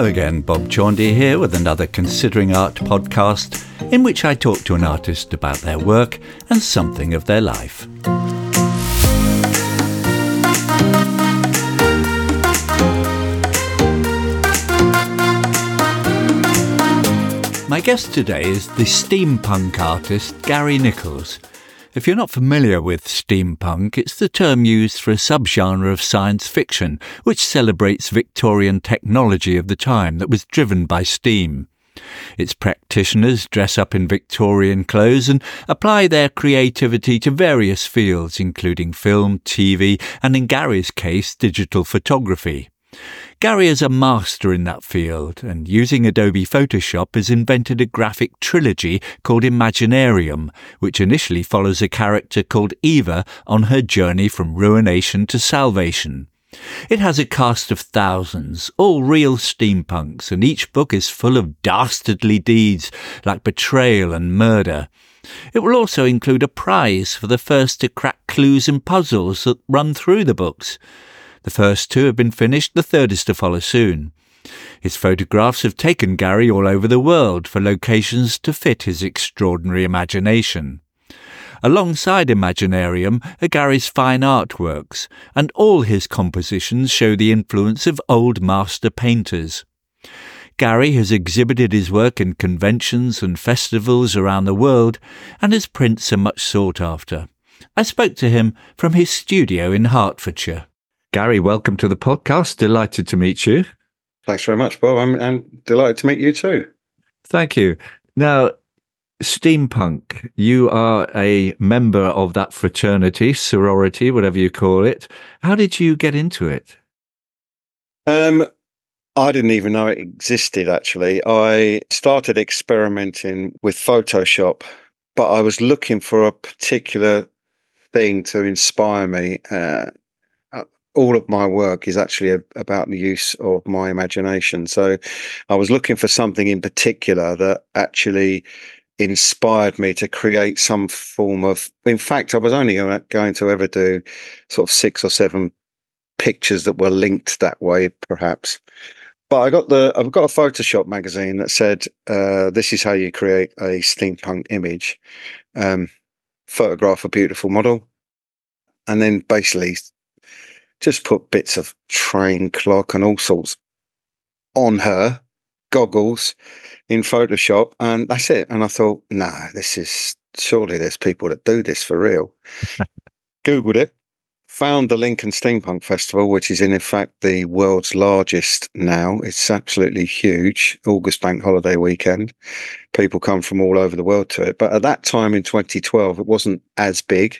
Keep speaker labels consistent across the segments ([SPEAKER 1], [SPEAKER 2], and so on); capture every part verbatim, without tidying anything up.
[SPEAKER 1] Hello again, Bob Chaundy here with another Considering Art podcast in which I talk to an artist about their work and something of their life. My guest today is the steampunk artist Gary Nichols. If you're not familiar with steampunk, it's the term used for a subgenre of science fiction which celebrates Victorian technology of the time that was driven by steam. Its practitioners dress up in Victorian clothes and apply their creativity to various fields, including film, T V, and in Gary's case, digital photography. Gary is a master in that field, and using Adobe Photoshop has invented a graphic trilogy called Imaginarium, which initially follows a character called Eva on her journey from ruination to salvation. It has a cast of thousands, all real steampunks, and each book is full of dastardly deeds like betrayal and murder. It will also include a prize for the first to crack clues and puzzles that run through the books. The first two have been finished, the third is to follow soon. His photographs have taken Gary all over the world for locations to fit his extraordinary imagination. Alongside Imaginarium are Gary's fine artworks, and all his compositions show the influence of old master painters. Gary has exhibited his work in conventions and festivals around the world, and his prints are much sought after. I spoke to him from his studio in Hertfordshire. Gary, welcome to the podcast. Delighted to meet you.
[SPEAKER 2] Thanks very much, Bob. I'm, I'm delighted to meet you too.
[SPEAKER 1] Thank you. Now, steampunk, you are a member of that fraternity, sorority, whatever you call it. How did you get into it?
[SPEAKER 2] Um, I didn't even know it existed, actually. I started experimenting with Photoshop, but I was looking for a particular thing to inspire me. Uh, all of my work is actually a, about the use of my imagination. So I was looking for something in particular that actually inspired me to create some form of, in fact, I was only going to ever do sort of six or seven pictures that were linked that way, perhaps. But I got the, I've got a Photoshop magazine that said, uh, this is how you create a steampunk image. Um, photograph a beautiful model. And then basically just put bits of train clock and all sorts on her, goggles in Photoshop, and that's it. And I thought, no, nah, this is, surely there's people that do this for real. Googled it, found the Lincoln Steampunk Festival, which is in, in fact the world's largest now. It's absolutely huge. August bank holiday weekend. People come from all over the world to it. But at that time in twenty twelve, it wasn't as big.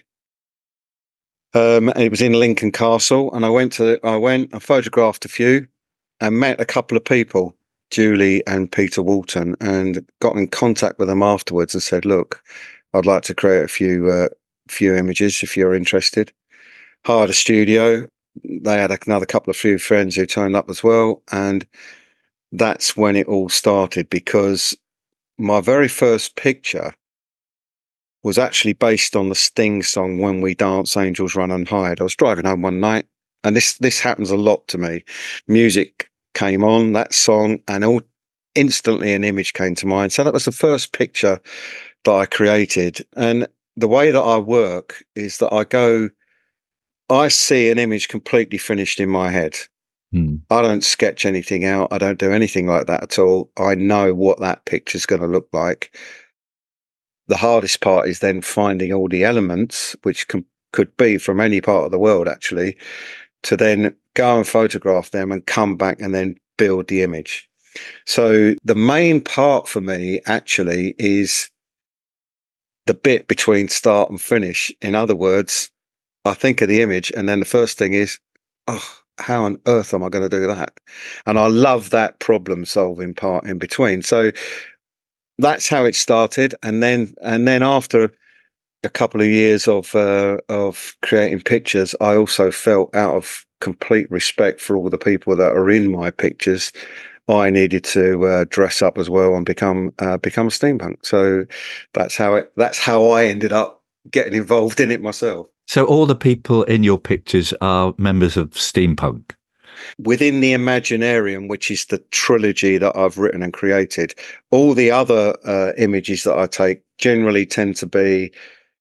[SPEAKER 2] Um, it was in Lincoln Castle, and I went to, I went, I photographed a few and met a couple of people, Julie and Peter Walton, and got in contact with them afterwards and said, look, I'd like to create a few, uh, few images if you're interested. Hired a studio. They had another couple of few friends who turned up as well. And that's when it all started, because my very first picture was actually based on the Sting song, When We Dance, Angels Run and Hide. I was driving home one night, and this this happens a lot to me. Music came on, that song, and all instantly an image came to mind. So that was the first picture that I created. And the way that I work is that I go, I see an image completely finished in my head. Hmm. I don't sketch anything out. I don't do anything like that at all. I know what that picture's going to look like. The hardest part is then finding all the elements, which can, could be from any part of the world, actually, to then go and photograph them and come back and then build the image. So the main part for me, actually, is the bit between start and finish. In other words, I think of the image, and then the first thing is, oh, how on earth am I going to do that? And I love that problem solving part in between. So that's how it started, and then and then after a couple of years of uh, of creating pictures, I also felt, out of complete respect for all the people that are in my pictures, I needed to uh, dress up as well and become uh, become a steampunk. So that's how it. That's how I ended up getting involved in it myself.
[SPEAKER 1] So all the people in your pictures are members of steampunk?
[SPEAKER 2] within the Imaginarium, which is the trilogy that I've written and created, all the other uh, images that I take generally tend to be,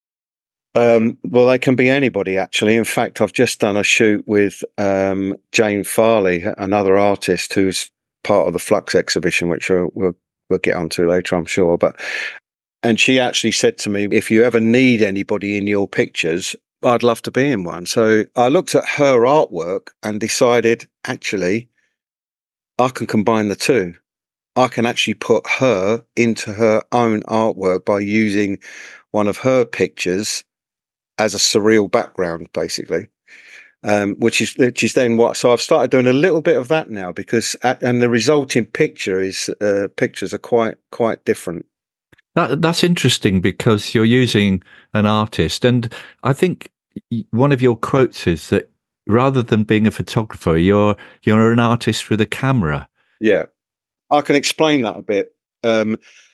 [SPEAKER 2] um, well, they can be anybody, actually. In fact, I've just done a shoot with um, Jane Farley, another artist who's part of the Flux exhibition, which we'll, we'll, we'll get onto later, I'm sure. But and she actually said to me, if you ever need anybody in your pictures, I'd love to be in one. So I looked at her artwork and decided, actually, I can combine the two. I can actually put her into her own artwork by using one of her pictures as a surreal background, basically. Um, which is which is then what. So I've started doing a little bit of that now, because at, and the resulting picture is uh, pictures are quite quite different.
[SPEAKER 1] That, that's interesting because you're using an artist. And I think one of your quotes is that rather than being a photographer, you're you're an artist with a camera.
[SPEAKER 2] Yeah, I can explain that a bit. Um,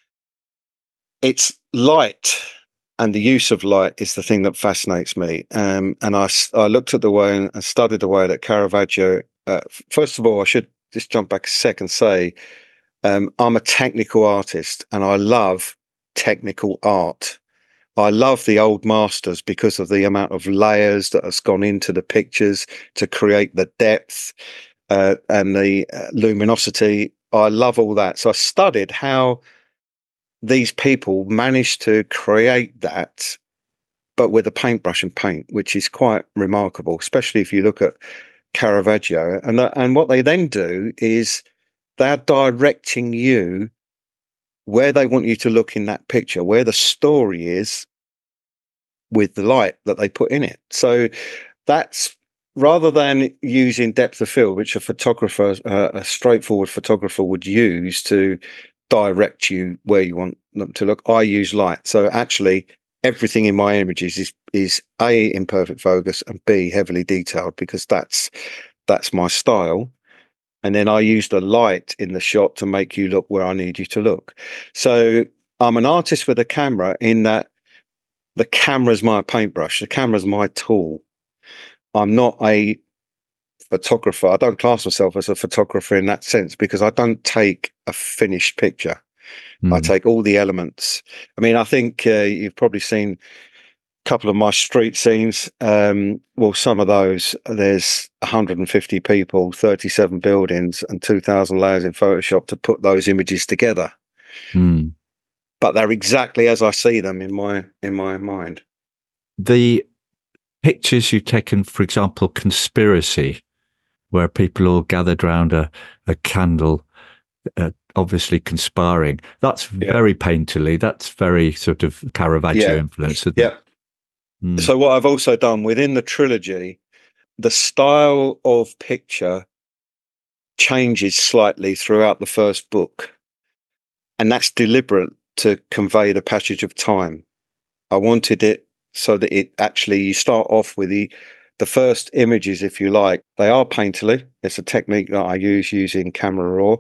[SPEAKER 2] it's light, and the use of light is the thing that fascinates me. Um, and I, I looked at the way and studied the way that Caravaggio, uh, first of all, I should just jump back a sec and say, um, I'm a technical artist and I love technical art. I love the old masters because of the amount of layers that has gone into the pictures to create the depth uh, and the uh, luminosity. I love all that. So I studied how these people managed to create that, but with a paintbrush and paint, which is quite remarkable, especially if you look at Caravaggio. And, and what they then do is they're directing you where they want you to look in that picture, where the story is with the light that they put in it. So that's rather than using depth of field, which a photographer, uh, a straightforward photographer would use to direct you where you want them to look, I use light. So actually everything in my images is, is A, in perfect focus, and B, heavily detailed, because that's, that's my style. And then I use the light in the shot to make you look where I need you to look. So I'm an artist with a camera in that the camera's my paintbrush, the camera's my tool. I'm not a photographer. I don't class myself as a photographer in that sense, because I don't take a finished picture. Mm. I take all the elements. I mean, I think uh, you've probably seen couple of my street scenes. Um, well, some of those, there's one hundred fifty people, thirty-seven buildings, and two thousand layers in Photoshop to put those images together.
[SPEAKER 1] Mm.
[SPEAKER 2] But they're exactly as I see them in my in my mind.
[SPEAKER 1] The pictures you've taken, for example, Conspiracy, where people all gathered around a, a candle, uh, obviously conspiring. That's yeah. very painterly. That's very sort of Caravaggio
[SPEAKER 2] yeah.
[SPEAKER 1] influence. Isn't
[SPEAKER 2] yeah.
[SPEAKER 1] it? Mm.
[SPEAKER 2] So what I've also done within the trilogy, the style of picture changes slightly throughout the first book. And that's deliberate to convey the passage of time. I wanted it so that it actually, you start off with the, the first images, if you like, they are painterly. It's a technique that I use using Camera Raw.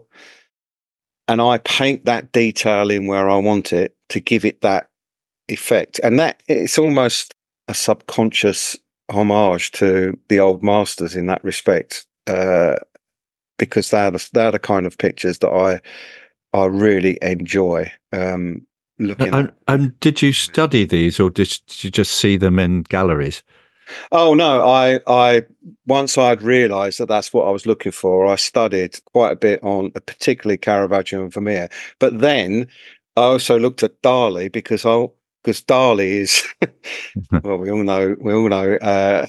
[SPEAKER 2] And I paint that detail in where I want it to give it that effect. And that it's almost a subconscious homage to the old masters in that respect, uh, because they're the, they're the kind of pictures that I I really enjoy um, looking
[SPEAKER 1] and,
[SPEAKER 2] at.
[SPEAKER 1] And did you study these, or did you just see them in galleries?
[SPEAKER 2] Oh no, I I once I'd realised that that's what I was looking for, I studied quite a bit on particularly Caravaggio and Vermeer. But then I also looked at Dali, because I because Dali is well, we all know we all know uh,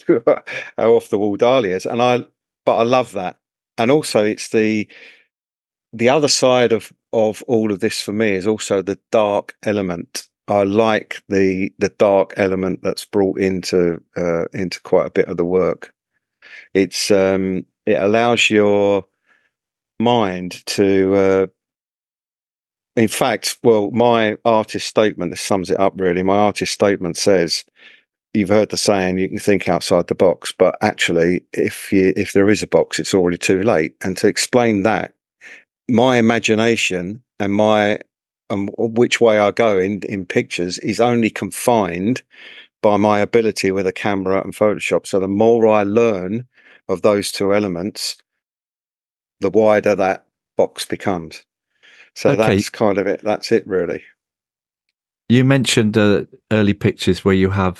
[SPEAKER 2] how off the wall Dali is, and I but I love that. And also it's the the other side of of all of this for me is also the dark element. I like the the dark element that's brought into uh, into quite a bit of the work. It's um, it allows your mind to, uh, in fact, well, my artist statement, this sums it up really. My artist statement says, "You've heard the saying, you can think outside the box, but actually, if you if there is a box, it's already too late." And to explain that, my imagination and my and um, which way I go in, in pictures is only confined by my ability with a camera and Photoshop. So the more I learn, of those two elements, the wider that box becomes. So
[SPEAKER 1] Okay.
[SPEAKER 2] that's kind of it. That's it, really.
[SPEAKER 1] You mentioned uh, early pictures where you have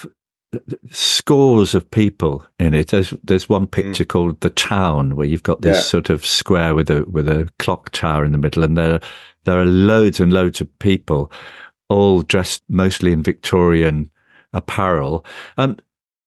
[SPEAKER 1] scores of people in it. There's there's one picture mm. called The Town, where you've got this yeah. sort of square with a with a clock tower in the middle, and there there are loads and loads of people, all dressed mostly in Victorian apparel. Um,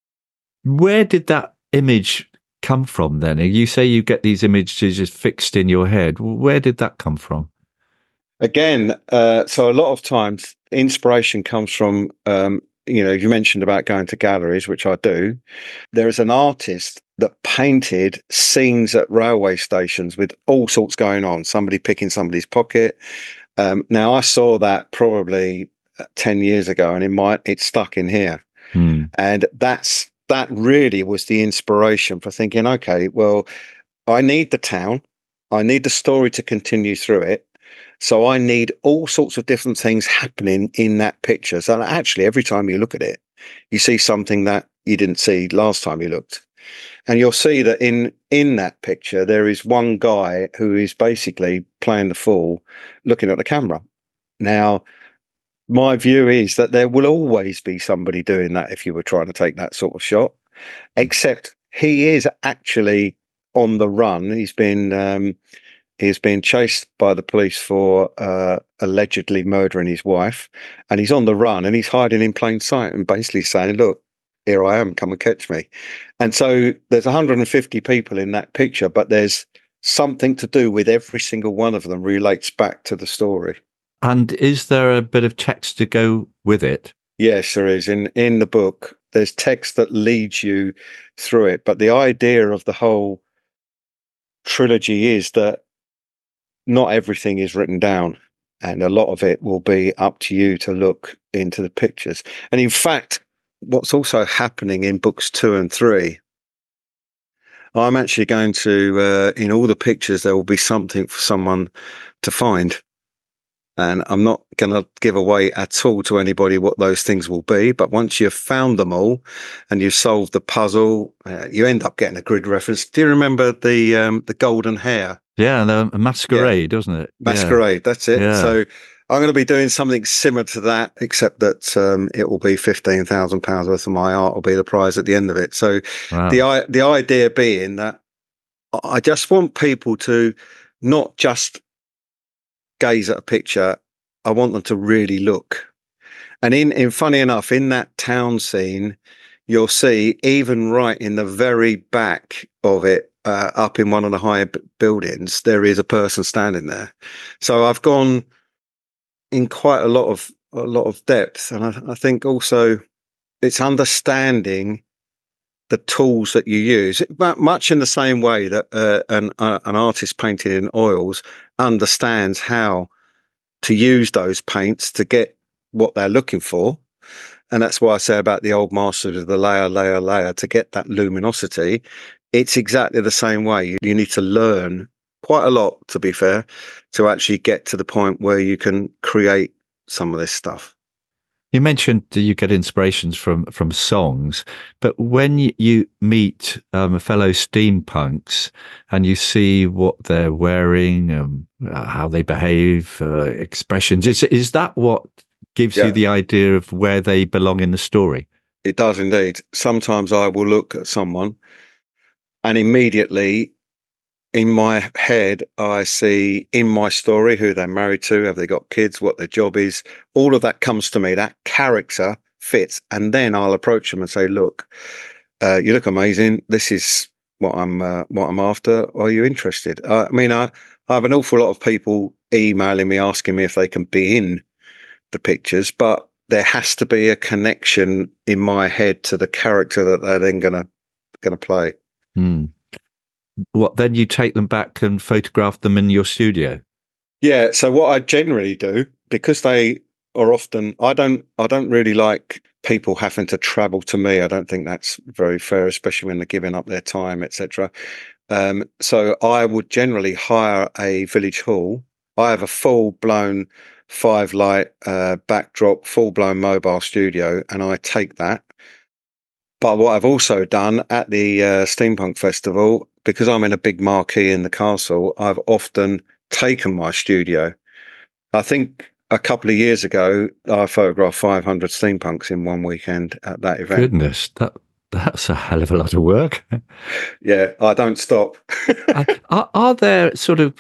[SPEAKER 1] where did that image come from then? You say you get these images just fixed in your head. Where did that come from?
[SPEAKER 2] Again, uh, so a lot of times inspiration comes from, um, you know, you mentioned about going to galleries, which I do. There is an artist that painted scenes at railway stations with all sorts going on, somebody picking somebody's pocket. Um, now, I saw that probably ten years ago, and it might, it's stuck in here. Hmm. And that's that really was the inspiration for thinking, okay, well, I need the town. I need the story to continue through it. So I need all sorts of different things happening in that picture. So actually, every time you look at it, you see something that you didn't see last time you looked. And you'll see that in, in that picture, there is one guy who is basically playing the fool, looking at the camera. Now, my view is that there will always be somebody doing that if you were trying to take that sort of shot, except he is actually on the run. He's been... Um, He's been chased by the police for uh, allegedly murdering his wife, and he's on the run, and he's hiding in plain sight and basically saying, look, here I am, come and catch me. And so there's one hundred fifty people in that picture, but there's something to do with every single one of them relates back to the story.
[SPEAKER 1] And is there a bit of text to go with it?
[SPEAKER 2] Yes, there is. In, in the book, there's text that leads you through it. But the idea of the whole trilogy is that not everything is written down, and a lot of it will be up to you to look into the pictures. And in fact, what's also happening in books two and three, I'm actually going to, uh, in all the pictures, there will be something for someone to find. And I'm not going to give away at all to anybody what those things will be. But once you've found them all and you've solved the puzzle, uh, you end up getting a grid reference. Do you remember the um, the golden hair?
[SPEAKER 1] Yeah, the Masquerade, yeah. Doesn't it?
[SPEAKER 2] Masquerade, yeah. That's it.
[SPEAKER 1] Yeah.
[SPEAKER 2] So I'm going to be doing something similar to that, except that um, it will be fifteen thousand pounds worth of my art will be the prize at the end of it. So wow. the the idea being that I just want people to not just gaze at a picture. I want them to really look. And in, in funny enough, in that town scene, you'll see even right in the very back of it, Uh, up in one of the higher b- buildings, there is a person standing there. So I've gone in quite a lot of a lot of depth, and I, I think also it's understanding the tools that you use, but much in the same way that uh, an uh, an artist painting in oils understands how to use those paints to get what they're looking for. And that's why I say about the old masters of the layer, layer, layer to get that luminosity. It's exactly the same way. You, you need to learn quite a lot, to be fair, to actually get to the point where you can create some of this stuff.
[SPEAKER 1] You mentioned that you get inspirations from, from songs, but when you meet um, fellow steampunks and you see what they're wearing, um, how they behave, uh, expressions, is, is that what gives yeah. you the idea of where they belong in the story?
[SPEAKER 2] It does indeed. Sometimes I will look at someone and immediately in my head, I see in my story who they're married to, have they got kids, what their job is. All of that comes to me. That character fits. And then I'll approach them and say, look, uh, you look amazing. This is what I'm uh, what I'm after. Are you interested? Uh, I mean, I, I have an awful lot of people emailing me, asking me if they can be in the pictures, but there has to be a connection in my head to the character that they're then going to going to play.
[SPEAKER 1] Hmm. What, then you take them back and photograph them in your studio?
[SPEAKER 2] Yeah. So what I generally do, because they are often, I don't, I don't really like people having to travel to me. I don't think that's very fair, especially when they're giving up their time, et cetera. Um, so I would generally hire a village hall. I have a full blown five light uh, backdrop, full blown mobile studio, and I take that. But what I've also done at the uh, Steampunk Festival, because I'm in a big marquee in the castle, I've often taken my studio. I think a couple of years ago, I photographed five hundred steampunks in one weekend at that event.
[SPEAKER 1] Goodness, that that's a hell of a lot of work.
[SPEAKER 2] Yeah, I don't stop.
[SPEAKER 1] uh, are, are there sort of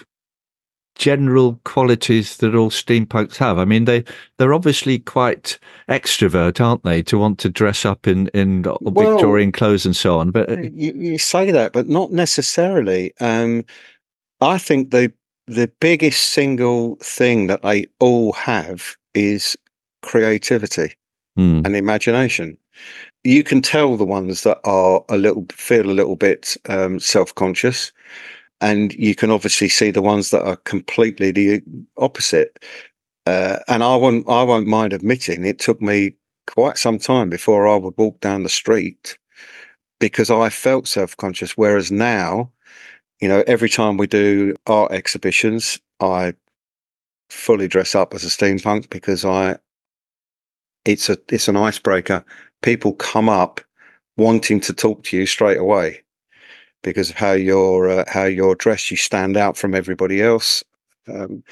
[SPEAKER 1] general qualities that all steampunks have? I mean, they they're obviously quite extrovert, aren't they, to want to dress up in in
[SPEAKER 2] Well,
[SPEAKER 1] Victorian clothes and so on. But
[SPEAKER 2] you, you say that, but not necessarily. Um, I think the the biggest single thing that they all have is creativity
[SPEAKER 1] hmm.
[SPEAKER 2] and imagination. You can tell the ones that are a little feel a little bit um, self-conscious, and you can obviously see the ones that are completely the opposite. Uh, and I won't I won't mind admitting it took me quite some time before I would walk down the street because I felt self-conscious. Whereas now, you know, every time we do art exhibitions, I fully dress up as a steampunk because I it's a it's an icebreaker. People come up wanting to talk to you straight away because of how you're uh, how you're dressed. You stand out from everybody else, um,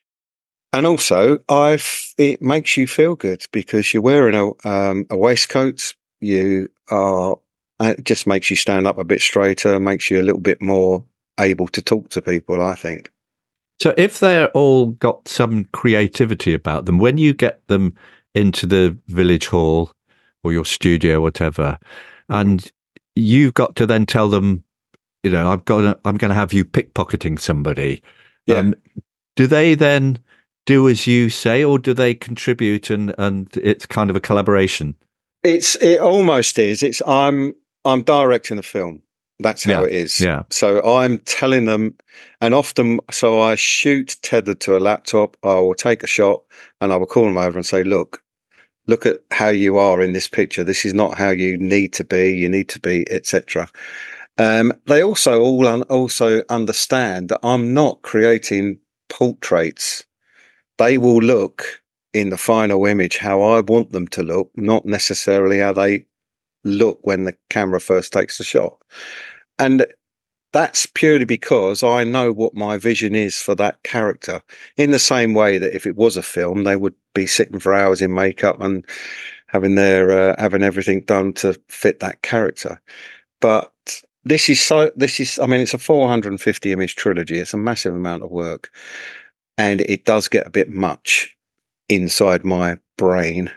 [SPEAKER 2] and also I've it makes you feel good because you're wearing a um, a waistcoat. You are it just makes you stand up a bit straighter, makes you a little bit more able to talk to people, I think.
[SPEAKER 1] So if they're all got some creativity about them, when you get them into the village hall or your studio, whatever, and you've got to then tell them, you know, I've got to, I'm going to have you pickpocketing somebody.
[SPEAKER 2] Yeah.
[SPEAKER 1] Um, do they then do as you say, or do they contribute and, and it's kind of a collaboration?
[SPEAKER 2] It's it almost is. It's I'm I'm directing the film. That's how
[SPEAKER 1] Yeah,
[SPEAKER 2] it is.
[SPEAKER 1] yeah.
[SPEAKER 2] So I'm telling them, and often, so I shoot tethered to a laptop. I will take a shot and I will call them over and say, look, look at how you are in this picture. This is not how you need to be. You need to be, et cetera. Um, they also all un- also understand that I'm not creating portraits. They will look in the final image how I want them to look, not necessarily how they look when the camera first takes the shot. And that's purely because I know what my vision is for that character. In the same way that if it was a film, they would be sitting for hours in makeup and having their uh, having everything done to fit that character. But this is so. This is. I mean, it's a four hundred fifty image trilogy. It's a massive amount of work, and it does get a bit much inside my brain.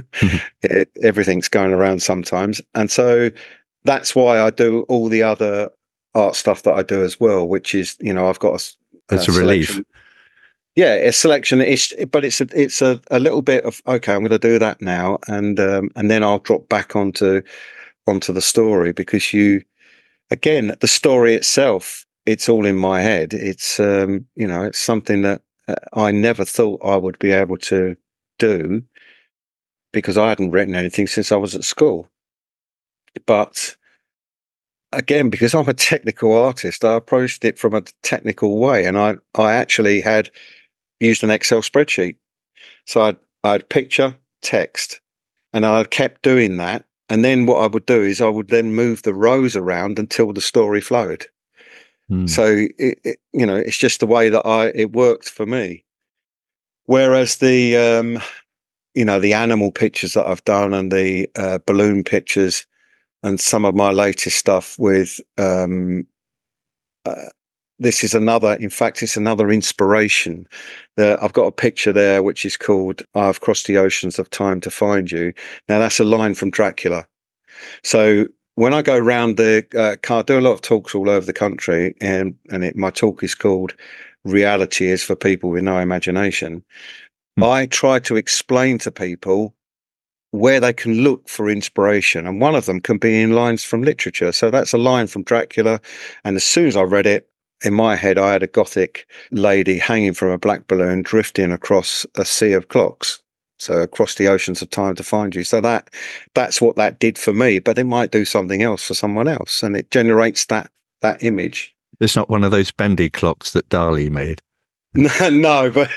[SPEAKER 2] it, everything's going around sometimes, and so that's why I do all the other art stuff that I do as well, which is, you know, I've got a,
[SPEAKER 1] It's a, a relief.
[SPEAKER 2] Yeah, a selection. It's but it's a it's a, a little bit of okay. I'm going to do that now, and um, and then I'll drop back onto onto the story because you, again, the story itself. It's all in my head. It's um, you know, it's something that uh, I never thought I would be able to do because I hadn't written anything since I was at school. But again, because I'm a technical artist, I approached it from a technical way, and I I actually had used an Excel spreadsheet. So I'd, I'd picture, text, and I kept doing that. And then what I would do is I would then move the rows around until the story flowed. Mm. So, it, it, you know, it's just the way that I it worked for me. Whereas the, um, you know, the animal pictures that I've done and the uh, balloon pictures and some of my latest stuff with um, uh, this is another, in fact, it's another inspiration. Uh, I've got a picture there which is called I've Crossed the Oceans of Time to Find You. Now, that's a line from Dracula. So when I go around the uh, car, I do a lot of talks all over the country, and, and it, my talk is called Reality is for People with No Imagination. Hmm. I try to explain to people where they can look for inspiration. And one of them can be in lines from literature. So that's a line from Dracula. And as soon as I read it, in my head, I had a Gothic lady hanging from a black balloon, drifting across a sea of clocks. So across the oceans of time to find you. So that that's what that did for me. But it might do something else for someone else, and it generates that that image.
[SPEAKER 1] It's not one of those bendy clocks that Dali made.
[SPEAKER 2] No, no, but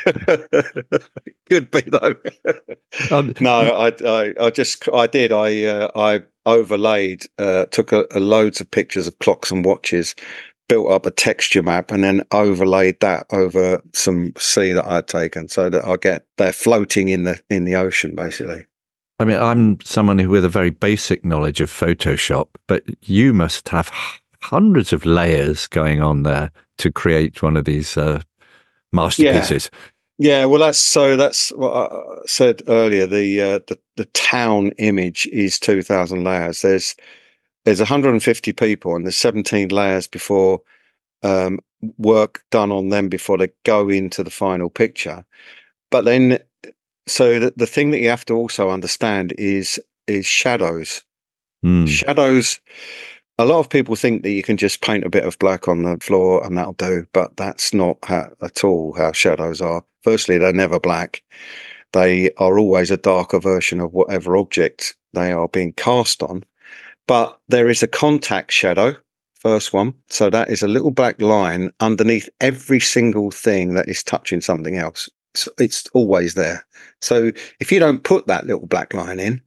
[SPEAKER 2] could be though. Um, no, I, I, I just, I did. I, uh, I, overlaid, uh, took a, a loads of pictures of clocks and watches, built up a texture map, and then overlaid that over some sea that I'd taken, so that I get they're floating in the in the ocean, basically.
[SPEAKER 1] I mean, I'm someone who with a very basic knowledge of Photoshop, but you must have hundreds of layers going on there to create one of these uh, masterpieces.
[SPEAKER 2] Yeah. Yeah, well, that's so. That's what I said earlier. The uh, the the town image is two thousand layers. There's there's one hundred fifty people, and there's seventeen layers before um, work done on them before they go into the final picture. But then, so the, the thing that you have to also understand is is shadows.
[SPEAKER 1] Mm.
[SPEAKER 2] Shadows. A lot of people think that you can just paint a bit of black on the floor and that'll do, but that's not how, at all how shadows are. Firstly, they're never black. They are always a darker version of whatever object they are being cast on. But there is a contact shadow, first one. So that is a little black line underneath every single thing that is touching something else. So it's always there. So if you don't put that little black line in,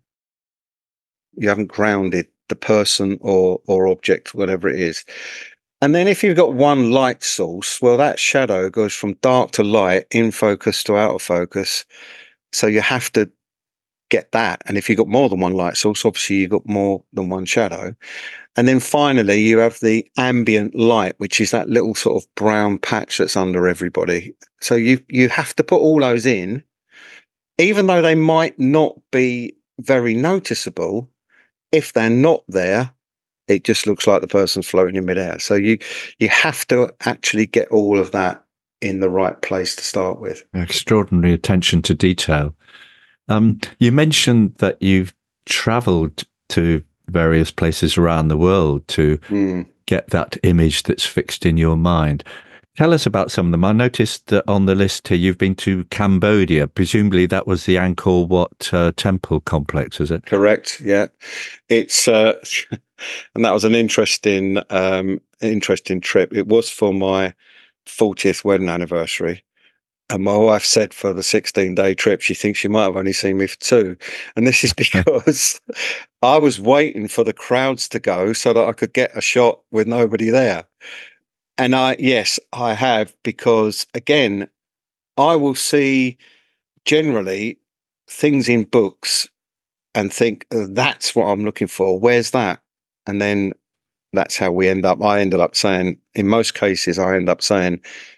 [SPEAKER 2] you haven't grounded the person or or object, whatever it is. And then if you've got one light source, well, that shadow goes from dark to light, in focus to out of focus. So you have to get that. And if you've got more than one light source, obviously you've got more than one shadow. And then finally, you have the ambient light, which is that little sort of brown patch that's under everybody. So you you have to put all those in, even though they might not be very noticeable. If they're not there, it just looks like the person's floating in midair. So you you have to actually get all of that in the right place to start with.
[SPEAKER 1] Extraordinary attention to detail. Um, you mentioned that you've travelled to various places around the world to
[SPEAKER 2] Mm.
[SPEAKER 1] get that image that's fixed in your mind. Tell us about some of them. I noticed that on the list here you've been to Cambodia. Presumably that was the Angkor Wat uh, temple complex, is it?
[SPEAKER 2] Correct. Yeah, it's uh, and that was an interesting, um, interesting trip. It was for my fortieth wedding anniversary, and my wife said for the sixteen day trip she thinks she might have only seen me for two, and this is because I was waiting for the crowds to go so that I could get a shot with nobody there. And I, yes, I have, because again, I will see generally things in books and think, oh, that's what I'm looking for. Where's that? And then that's how we end up. I ended up saying, in most cases, I end up saying,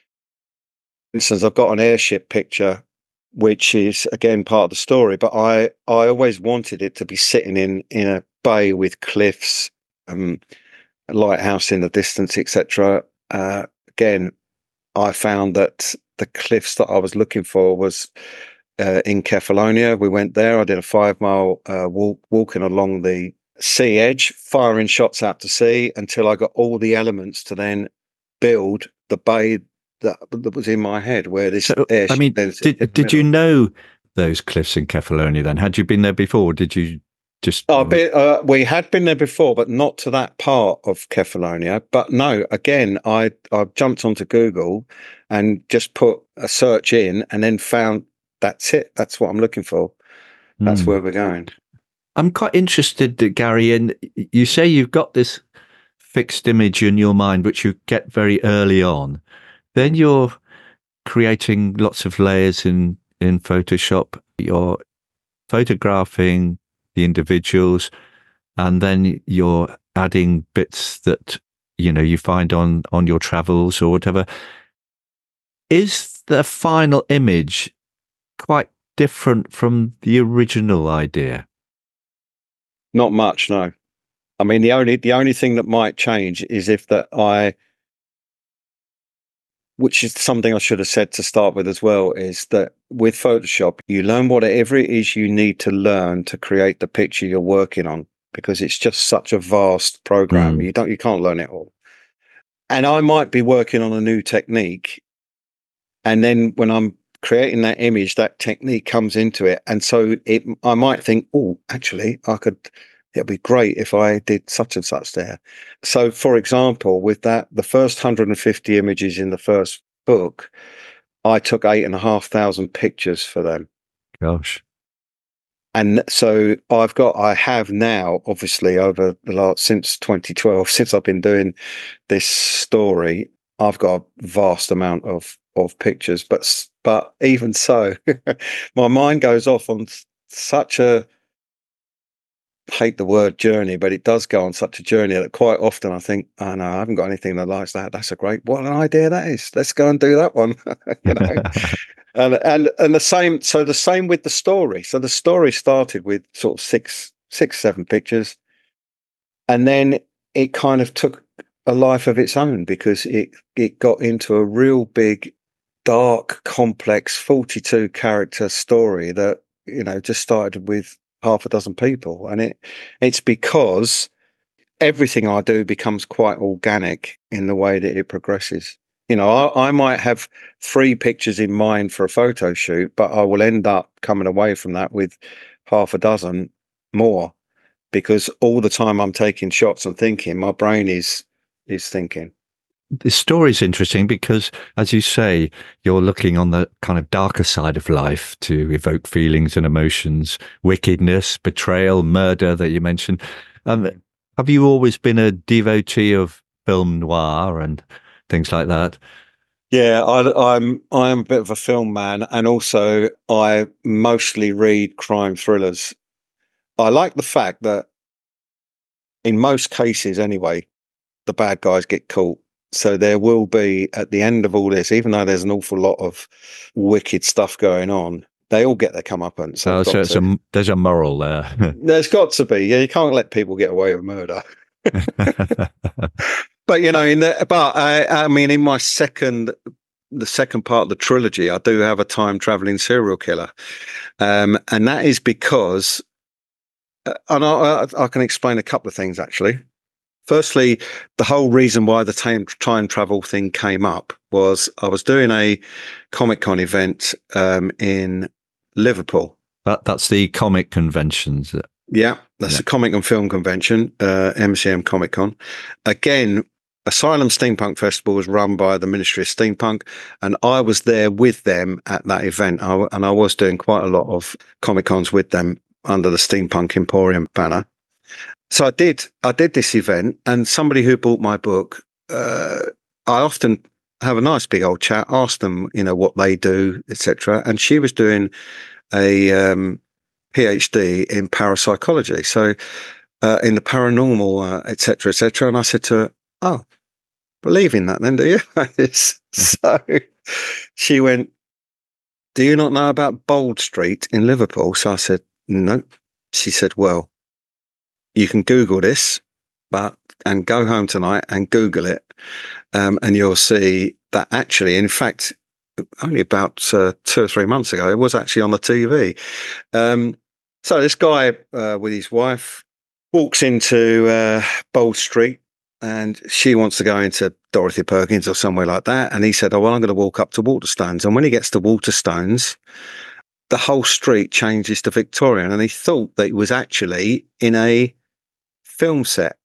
[SPEAKER 2] for instance, I've got an airship picture, which is again part of the story, but I, I always wanted it to be sitting in, in a bay with cliffs, um, a lighthouse in the distance, et cetera. Uh, again, I found that the cliffs that I was looking for was uh, in Kefalonia. We went there. I did a five mile uh, walk, walking along the sea edge, firing shots out to sea until I got all the elements to then build the bay that, that was in my head, where this
[SPEAKER 1] So,
[SPEAKER 2] air.
[SPEAKER 1] I mean, did, did you know those cliffs in Kefalonia then? Had you been there before? Did you just...
[SPEAKER 2] Oh, bit, uh, we had been there before, but not to that part of Kefalonia. But no, again, I I jumped onto Google and just put a search in, and then found that's it. That's what I'm looking for. That's mm. where we're going.
[SPEAKER 1] I'm quite interested, Gary, in you say you've got this fixed image in your mind, which you get very early on. Then you're creating lots of layers in in Photoshop. You're photographing the individuals, and then you're adding bits that you know you find on on your travels or whatever. Is the final image quite different from the original idea?
[SPEAKER 2] Not much, no. I mean, the only the only thing that might change is if that I, which is something I should have said to start with as well, is that with Photoshop, you learn whatever it is you need to learn to create the picture you're working on, because it's just such a vast program. Mm. You don't, you can't learn it all. And I might be working on a new technique, and then when I'm creating that image, that technique comes into it. And so it, I might think, oh, actually, I could, it'd be great if I did such and such there. So, for example, with that, the first one hundred fifty images in the first book, I took eight and a half thousand pictures for them.
[SPEAKER 1] Gosh.
[SPEAKER 2] And so I've got, I have now, obviously, over the last, since twenty twelve, since I've been doing this story, I've got a vast amount of, of pictures. But, but even so, my mind goes off on such a, hate the word journey, but it does go on such a journey that quite often I think, oh no, I haven't got anything that likes that. That's a great, what an idea that is. Let's go and do that one. You know, and and and the same. So the same with the story. So the story started with sort of six, six, seven pictures, and then it kind of took a life of its own because it it got into a real big, dark, complex, forty-two character story that, you know, just started with half a dozen people. And it it's because everything I do becomes quite organic in the way that it progresses. You know, I, I might have three pictures in mind for a photo shoot, but I will end up coming away from that with half a dozen more, because all the time I'm taking shots and thinking, my brain is is thinking.
[SPEAKER 1] The story's interesting because, as you say, you're looking on the kind of darker side of life to evoke feelings and emotions, wickedness, betrayal, murder that you mentioned. Um, have you always been a devotee of film noir and things like that?
[SPEAKER 2] Yeah, I, I'm I'm a bit of a film man, and also I mostly read crime thrillers. I like the fact that in most cases, anyway, the bad guys get caught. So there will be, at the end of all this, even though there's an awful lot of wicked stuff going on, they all get their comeuppance.
[SPEAKER 1] Oh, so it's a, there's a moral there.
[SPEAKER 2] There's got to be. Yeah, you can't let people get away with murder. But you know, in the but I, I mean, in my second, the second part of the trilogy, I do have a time traveling serial killer, um, and that is because, uh, and I, I can explain a couple of things actually. Firstly, the whole reason why the time, time travel thing came up was I was doing a Comic-Con event um, in Liverpool.
[SPEAKER 1] That, that's the comic conventions.
[SPEAKER 2] Yeah, that's yeah. the Comic and Film Convention, uh, M C M Comic-Con. Again, Asylum Steampunk Festival was run by the Ministry of Steampunk, and I was there with them at that event. I, and I was doing quite a lot of Comic-Cons with them under the Steampunk Emporium banner. So I did, I did this event, and somebody who bought my book, uh, I often have a nice big old chat, ask them, you know, what they do, et cetera. And she was doing a um, PhD in parapsychology, so uh, in the paranormal, uh, et cetera, et cetera. And I said to her, "Oh, believe in that, then, do you?" So she went, "Do you not know about Bold Street in Liverpool?" So I said, "No." She said, "Well, you can Google this, but and go home tonight and Google it, um, and you'll see that actually, in fact, only about uh, two or three months ago, it was actually on the T V." Um, so this guy uh, with his wife walks into uh, Bold Street, and she wants to go into Dorothy Perkins or somewhere like that. And he said, "Oh, well, I'm going to walk up to Waterstones." And when he gets to Waterstones, the whole street changes to Victorian, and he thought that it was actually in a film set,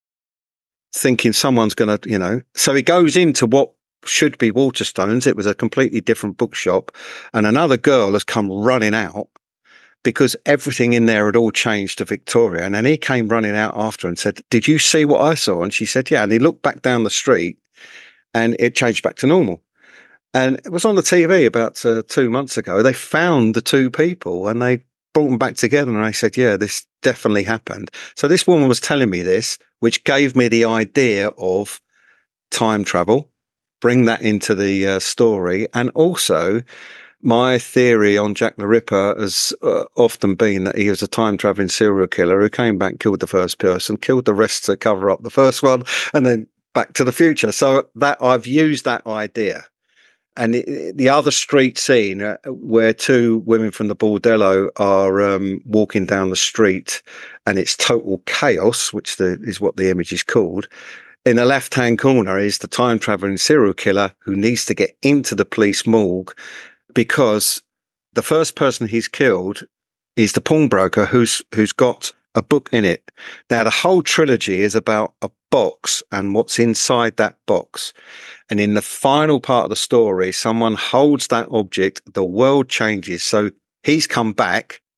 [SPEAKER 2] thinking someone's going to, you know, so he goes into what should be Waterstones. It was a completely different bookshop, and another girl has come running out because everything in there had all changed to Victoria. And then he came running out after and said, "Did you see what I saw?" And she said, "Yeah." And he looked back down the street and it changed back to normal. And it was on the T V about uh, two months ago. They found the two people and they brought them back together, and I said, "Yeah, this definitely happened." So this woman was telling me this, which gave me the idea of time travel, bring that into the uh, story. And also my theory on Jack the Ripper has uh, often been that he was a time traveling serial killer who came back, killed the first person, killed the rest to cover up the first one, and then back to the future. So that I've used that idea. And it, the other street scene uh, where two women from the bordello are um, walking down the street, and it's total chaos, which the, is what the image is called. In the left-hand corner is the time-traveling serial killer who needs to get into the police morgue because the first person he's killed is the pawnbroker who's who's got a book in it. Now, the whole trilogy is about a box and what's inside that box. And in the final part of the story, someone holds that object, the world changes. So he's come back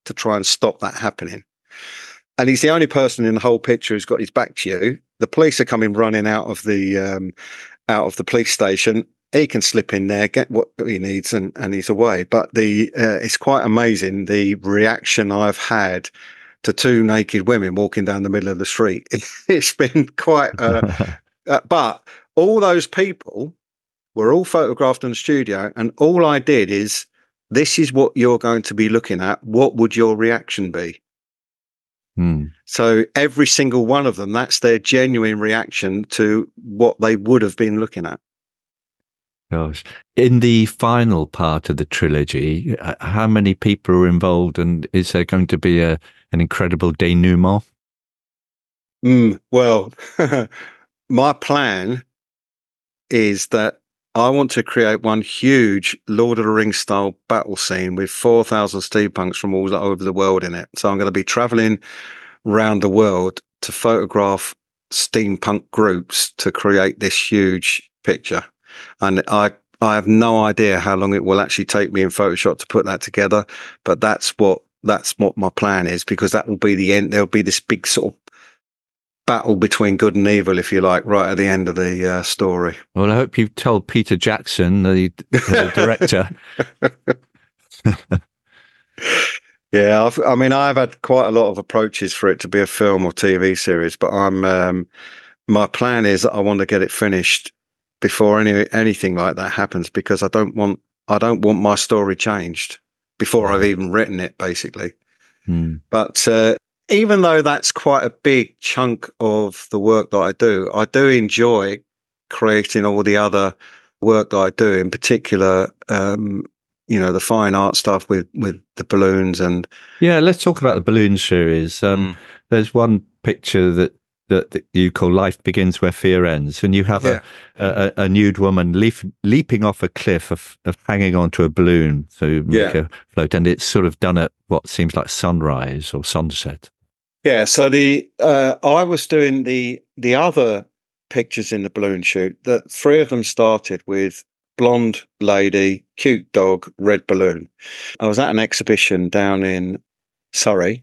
[SPEAKER 2] to try and stop that happening. And he's the only person in the whole picture who's got his back to you. The police are coming running out of the um, out of the police station. He can slip in there, get what he needs, and, and he's away. But the uh, it's quite amazing the reaction I've had to two naked women walking down the middle of the street. It's been quite. Uh, uh, but all those people were all photographed in the studio, and all I did is, this is what you're going to be looking at. What would your reaction be?
[SPEAKER 1] Hmm.
[SPEAKER 2] So every single one of them, that's their genuine reaction to what they would have been looking at.
[SPEAKER 1] Gosh. In the final part of the trilogy, uh, how many people are involved, and is there going to be a an incredible denouement?
[SPEAKER 2] Mm, well, my plan is that I want to create one huge Lord of the Rings style battle scene with four thousand steampunks from all over the world in it. So I'm going to be traveling around the world to photograph steampunk groups to create this huge picture. And I, I have no idea how long it will actually take me in Photoshop to put that together, but that's what that's what my plan is, because that will be the end. There'll be this big sort of battle between good and evil, if you like, right at the end of the uh, story.
[SPEAKER 1] Well, I hope you've told Peter Jackson, the, the director.
[SPEAKER 2] Yeah, I've, I mean, I've had quite a lot of approaches for it to be a film or T V series, but I'm um, my plan is that I want to get it finished before any anything like that happens, because I don't want I don't want my story changed before I've even written it, basically.
[SPEAKER 1] Hmm.
[SPEAKER 2] But uh, even though that's quite a big chunk of the work that I do, I do enjoy creating all the other work that I do, in particular, um, you know, the fine art stuff with, with the balloons. And
[SPEAKER 1] yeah, let's talk about the balloon series. Um, mm. There's one picture that, that, that you call Life Begins Where Fear Ends, and you have yeah. a, a, a nude woman leap, leaping off a cliff of, of hanging onto a balloon to make
[SPEAKER 2] yeah.
[SPEAKER 1] a float, and it's sort of done at what seems like sunrise or sunset.
[SPEAKER 2] Yeah, so the uh, I was doing the the other pictures in the balloon shoot. The three of them started with blonde lady, cute dog, red balloon. I was at an exhibition down in Surrey,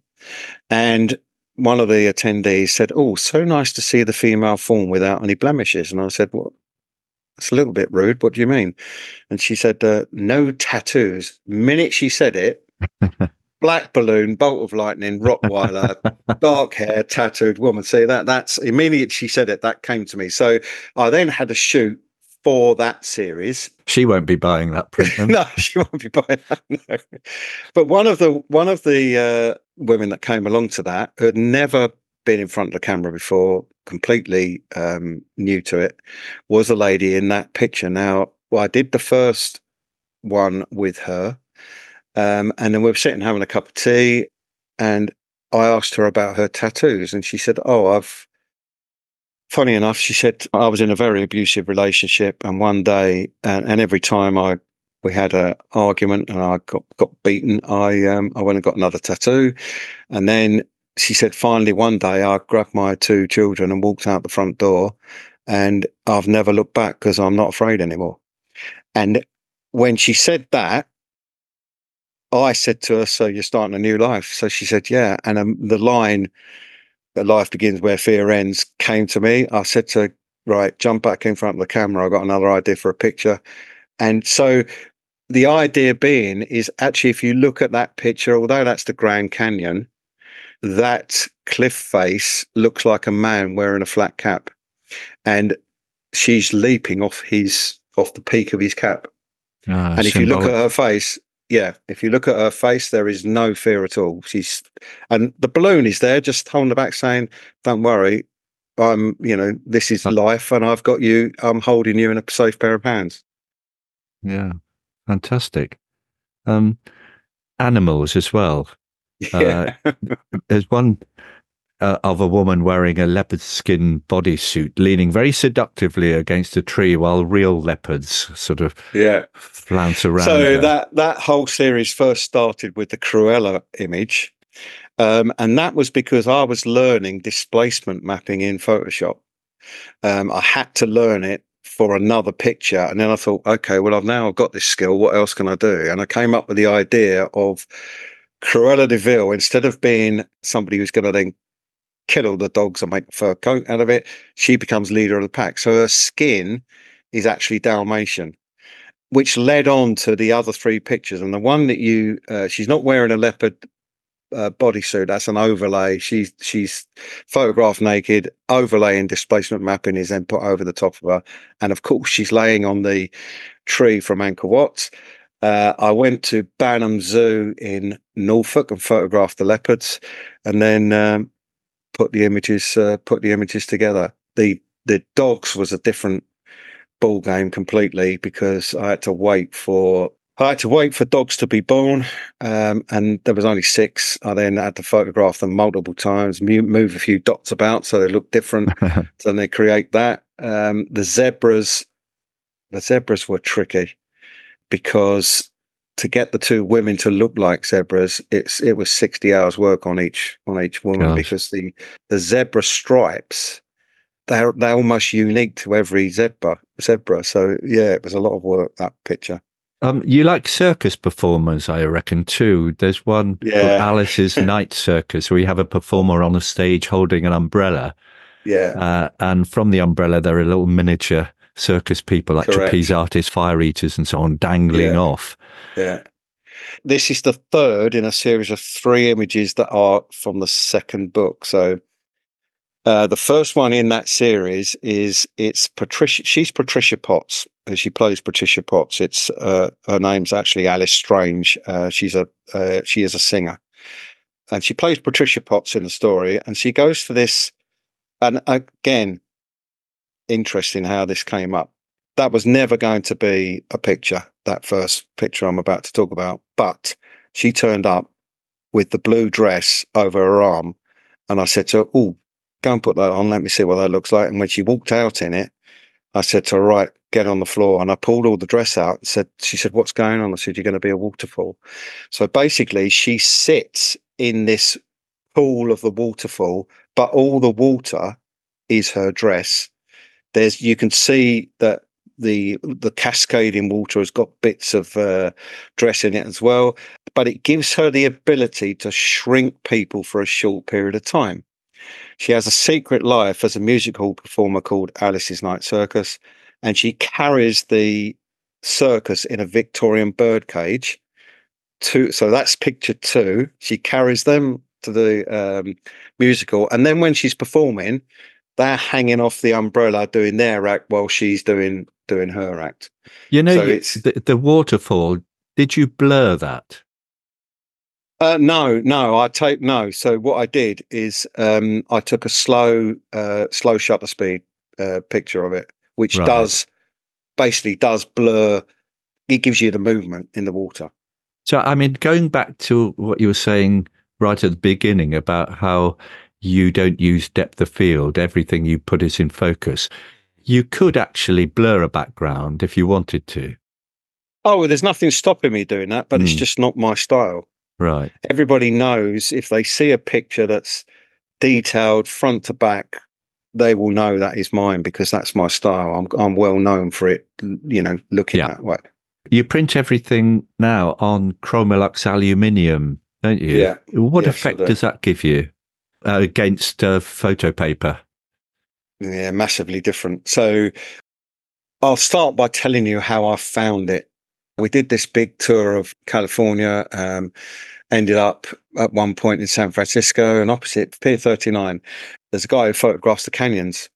[SPEAKER 2] and one of the attendees said, "Oh, so nice to see the female form without any blemishes." And I said, "Well, that's a little bit rude. What do you mean?" And she said, uh, "No tattoos." Minute she said it. Black balloon, bolt of lightning, Rottweiler, dark hair, tattooed woman. See, that that's immediately she said it, that came to me. So I then had a shoot for that series.
[SPEAKER 1] She won't be buying that print.
[SPEAKER 2] No, she won't be buying that. No. But one of the one of the uh, women that came along to that, who had never been in front of the camera before, completely um, new to it, was a lady in that picture. Now, well, I did the first one with her. Um, and then we were sitting having a cup of tea, and I asked her about her tattoos, and she said, "Oh, I've." Funny enough, she said, "I was in a very abusive relationship, and one day, and, and every time I we had an argument and I got got beaten, I um, I went and got another tattoo, and then she said, finally one day I grabbed my two children and walked out the front door, and I've never looked back because I'm not afraid anymore." And when she said that, I said to her, "So you're starting a new life?" So she said, "Yeah." And um, the line, "That life begins where fear ends," came to me. I said to her, "Right, jump back in front of the camera. I got another idea for a picture." And so the idea being is actually, if you look at that picture, although that's the Grand Canyon, that cliff face looks like a man wearing a flat cap, and she's leaping off his off the peak of his cap.
[SPEAKER 1] Ah,
[SPEAKER 2] and if
[SPEAKER 1] symbolic.
[SPEAKER 2] you look at her face, yeah, if you look at her face, there is no fear at all. She's, and the balloon is there, just holding the back, saying, "Don't worry, I'm, you know, this is life, and I've got you. I'm holding you in a safe pair of hands."
[SPEAKER 1] Yeah, fantastic. Um, animals as well.
[SPEAKER 2] Yeah.
[SPEAKER 1] Uh, there's one uh, of a woman wearing a leopard skin bodysuit, leaning very seductively against a tree while real leopards sort of
[SPEAKER 2] yeah.
[SPEAKER 1] flounce around.
[SPEAKER 2] So
[SPEAKER 1] her.
[SPEAKER 2] that that whole series first started with the Cruella image, um, and that was because I was learning displacement mapping in Photoshop. Um, I had to learn it for another picture, and then I thought, okay, well, I've now got this skill. What else can I do? And I came up with the idea of Cruella de Vil, instead of being somebody who's going to then kill all the dogs and make a fur coat out of it, she becomes leader of the pack. So her skin is actually Dalmatian, which led on to the other three pictures. And the one that you, uh, she's not wearing a leopard uh, bodysuit. That's an overlay. She's she's photographed naked. Overlay and displacement mapping is then put over the top of her, and of course she's laying on the tree from Angkor Wat. Uh, I went to Banham Zoo in Norfolk and photographed the leopards, and then um, put the images uh, put the images together. The the dogs was a different ball game completely, because I had to wait for I had to wait for dogs to be born, um, and there was only six. I then had to photograph them multiple times, move a few dots about so they look different. So then they create that. Um, the zebras, the zebras were tricky, because to get the two women to look like zebras, it's it was sixty hours work on each on each woman. Gosh. Because the the zebra stripes, they're they're almost unique to every zebra zebra. So yeah, it was a lot of work, that picture.
[SPEAKER 1] Um, you like circus performers, I reckon, too. There's one
[SPEAKER 2] yeah.
[SPEAKER 1] called Alice's Night Circus, where you have a performer on a stage holding an umbrella.
[SPEAKER 2] Yeah.
[SPEAKER 1] Uh, and from the umbrella, there are little miniature circus people, like
[SPEAKER 2] Correct.
[SPEAKER 1] trapeze artists, fire eaters, and so on, dangling
[SPEAKER 2] yeah.
[SPEAKER 1] off.
[SPEAKER 2] Yeah. This is the third in a series of three images that are from the second book. So uh, the first one in that series is it's Patricia. She's Patricia Potts. She plays Patricia Potts. It's uh, her name's actually Alice Strange. Uh, she's a uh, she is a singer, and she plays Patricia Potts in the story. And she goes for this. And again, interesting how this came up. That was never going to be a picture, that first picture I'm about to talk about. But she turned up with the blue dress over her arm. And I said to her, oh, go and put that on. Let me see what that looks like. And when she walked out in it, I said to her, right, get on the floor. And I pulled all the dress out and said, she said, what's going on? I said, you're going to be a waterfall. So basically she sits in this pool of the waterfall, but all the water is her dress. There's, you can see that the the cascading water has got bits of uh, dress in it as well, but it gives her the ability to shrink people for a short period of time. She has a secret life as a music hall performer called Alice's Night Circus, and she carries the circus in a Victorian bird cage. To, so that's picture two. She carries them to the um, musical, and then when she's performing, they're hanging off the umbrella doing their act while she's doing doing her act.
[SPEAKER 1] You know, so you, it's, the, the waterfall, did you blur that?
[SPEAKER 2] Uh, no, no, I take no. So what I did is um, I took a slow, uh, slow shutter speed uh, picture of it, which right. does basically does blur. It gives you the movement in the water.
[SPEAKER 1] So, I mean, going back to what you were saying right at the beginning about how you don't use depth of field, everything you put is in focus. You could actually blur a background if you wanted to.
[SPEAKER 2] Oh, well, there's nothing stopping me doing that, but mm. it's just not my style.
[SPEAKER 1] Right.
[SPEAKER 2] Everybody knows if they see a picture that's detailed front to back, they will know that is mine, because that's my style. I'm I'm well known for it, you know, looking yeah. that way.
[SPEAKER 1] You print everything now on Chromolux aluminium, don't you?
[SPEAKER 2] Yeah.
[SPEAKER 1] What
[SPEAKER 2] yes,
[SPEAKER 1] effect does that give you uh, against uh, photo paper?
[SPEAKER 2] Yeah, massively different. So I'll start by telling you how I found it. We did this big tour of California, um, ended up at one point in San Francisco, and opposite Pier thirty-nine, there's a guy who photographs the canyons.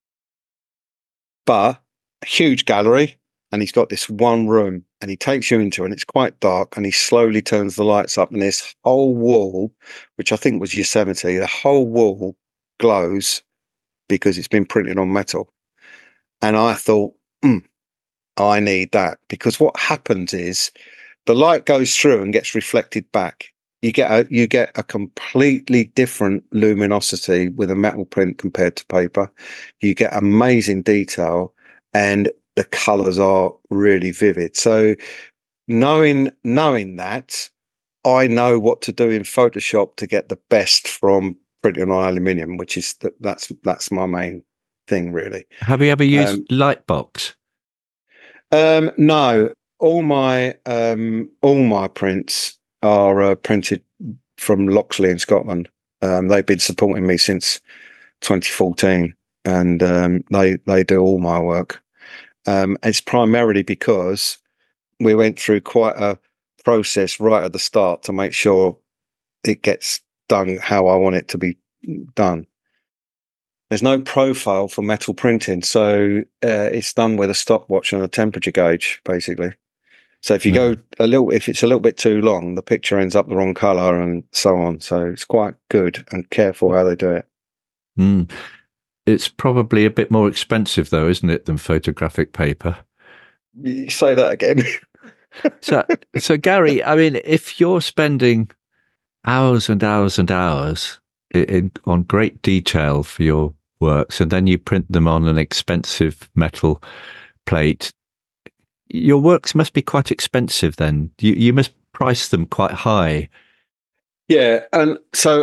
[SPEAKER 2] But a huge gallery, and he's got this one room, and he takes you into it, and it's quite dark, and he slowly turns the lights up, and this whole wall, which I think was Yosemite, the whole wall glows because it's been printed on metal. And I thought, hmm, I need that, because what happens is the light goes through and gets reflected back. You get a you get a completely different luminosity with a metal print compared to paper. You get amazing detail, and the colours are really vivid. So knowing knowing that, I know what to do in Photoshop to get the best from printing on aluminium, which is the, that's that's my main thing, really.
[SPEAKER 1] Have you ever used um, Lightbox?
[SPEAKER 2] Um, no, all my um, all my prints are uh, printed from Loxley in Scotland. Um, they've been supporting me since twenty fourteen, and um, they they do all my work. Um, it's primarily because we went through quite a process right at the start to make sure it gets done how I want it to be done. There's no profile for metal printing, so uh, it's done with a stopwatch and a temperature gauge, basically. So if you
[SPEAKER 1] Mm.
[SPEAKER 2] go a little, if it's a little bit too long, the picture ends up the wrong color and so on. So it's quite good and careful how they do it.
[SPEAKER 1] Mm. It's probably a bit more expensive, though, isn't it, than photographic paper?
[SPEAKER 2] You say that again.
[SPEAKER 1] So, so Gary, I mean, if you're spending hours and hours and hours in, in, on great detail for your works, and then you print them on an expensive metal plate, your works must be quite expensive then. You, you must price them quite high.
[SPEAKER 2] Yeah, and so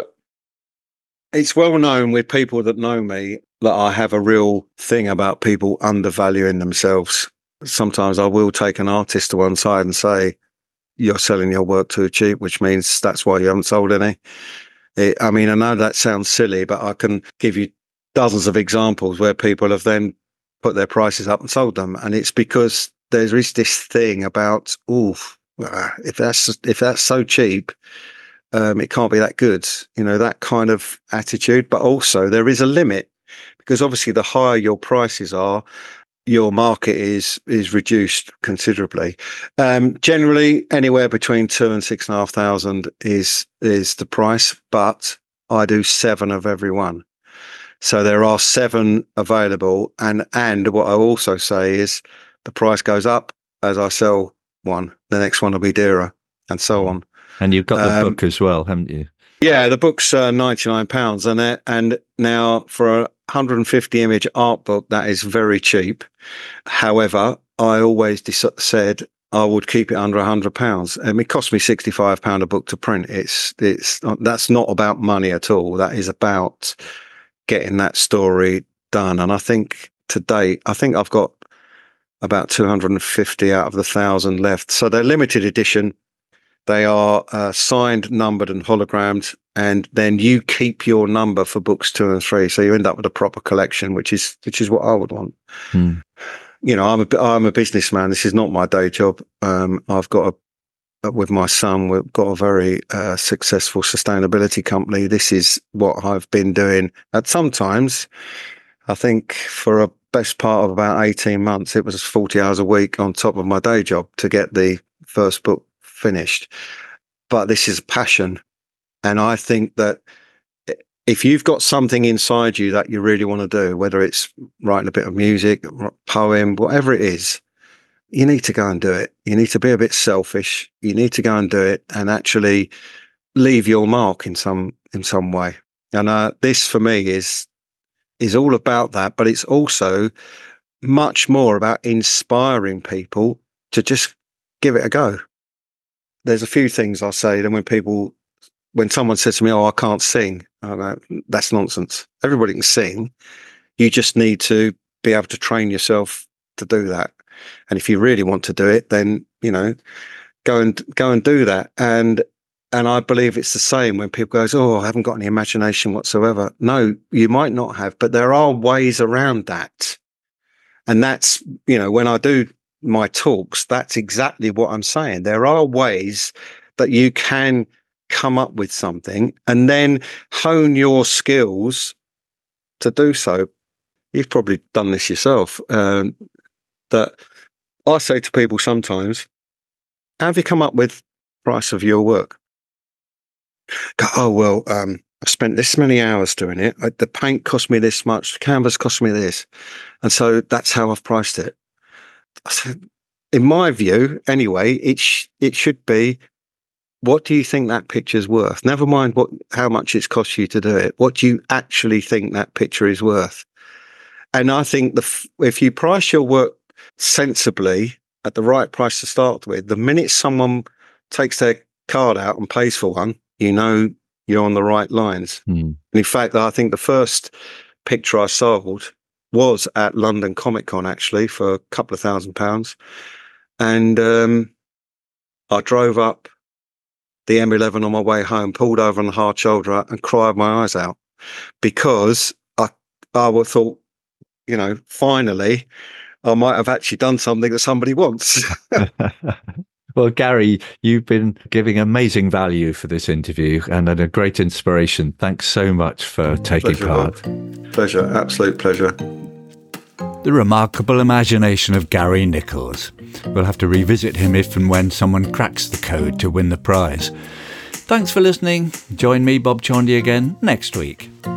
[SPEAKER 2] it's well known with people that know me that I have a real thing about people undervaluing themselves. Sometimes I will take an artist to one side and say, you're selling your work too cheap, which means that's why you haven't sold any. It, I mean, I know that sounds silly, but I can give you dozens of examples where people have then put their prices up and sold them. And it's because there is this thing about, oof, if that's, if that's so cheap, um, it can't be that good, you know, that kind of attitude. But also there is a limit, because obviously the higher your prices are, your market is is reduced considerably. Um, generally, anywhere between two and six and a half thousand is is the price, but I do seven of every one, so there are seven available. And and what I also say is the price goes up as I sell one. The next one will be dearer, and so on.
[SPEAKER 1] And you've got the
[SPEAKER 2] Um,
[SPEAKER 1] book as well, haven't you?
[SPEAKER 2] Yeah, the book's uh, ninety-nine pounds, and it, and now for a one hundred fifty image art book, that is very cheap. However, I always dis- said I would keep it under one hundred pounds. Um, it cost me sixty-five pounds a book to print. It's it's that's not about money at all. That is about getting that story done. And I think to date, I think I've got about two hundred fifty out of the thousand left. So they're limited edition. They are uh, signed, numbered, and hologrammed, and then you keep your number for books two and three, so you end up with a proper collection, which is which is what I would want.
[SPEAKER 1] Hmm.
[SPEAKER 2] You know, I'm a I'm a businessman. This is not my day job. Um, I've got a with my son. We've got a very uh, successful sustainability company. This is what I've been doing. At sometimes, I think for a best part of about eighteen months, it was forty hours a week on top of my day job to get the first book finished. But this is passion, and I think that if you've got something inside you that you really want to do, whether it's writing a bit of music, poem, whatever it is, you need to go and do it. You need to be a bit selfish. You need to go and do it and actually leave your mark in some in some way. And uh, this for me is is all about that, but it's also much more about inspiring people to just give it a go. There's a few things I say, and when people, when someone says to me, "Oh, I can't sing," I go, that's nonsense. Everybody can sing. You just need to be able to train yourself to do that. And if you really want to do it, then, you know, go and go and do that. And and I believe it's the same when people goes, "Oh, I haven't got any imagination whatsoever." No, you might not have, but there are ways around that. And that's, you know, when I do my talks, that's exactly what I'm saying. There are ways that you can come up with something and then hone your skills to do so. You've probably done this yourself. Um, that I say to people sometimes, how have you come up with the price of your work? Go, oh, well, um, I spent this many hours doing it. I, the paint cost me this much. The canvas cost me this. And so that's how I've priced it. I said, in my view, anyway, it, sh- it should be, what do you think that picture's worth? Never mind what how much it's cost you to do it. What do you actually think that picture is worth? And I think the f- if you price your work sensibly at the right price to start with, the minute someone takes their card out and pays for one, you know you're on the right lines.
[SPEAKER 1] Mm.
[SPEAKER 2] And in fact, I think the first picture I sold was at London Comic Con, actually, for a couple of thousand pounds. And um, I drove up the M eleven on my way home, pulled over on the hard shoulder and cried my eyes out because I, I thought, you know, finally, I might have actually done something that somebody wants.
[SPEAKER 1] Well, Gary, you've been giving amazing value for this interview and a great inspiration. Thanks so much for taking
[SPEAKER 2] pleasure,
[SPEAKER 1] part.
[SPEAKER 2] Bob. Pleasure, absolute pleasure.
[SPEAKER 1] The remarkable imagination of Gary Nichols. We'll have to revisit him if and when someone cracks the code to win the prize. Thanks for listening. Join me, Bob Chondy, again next week.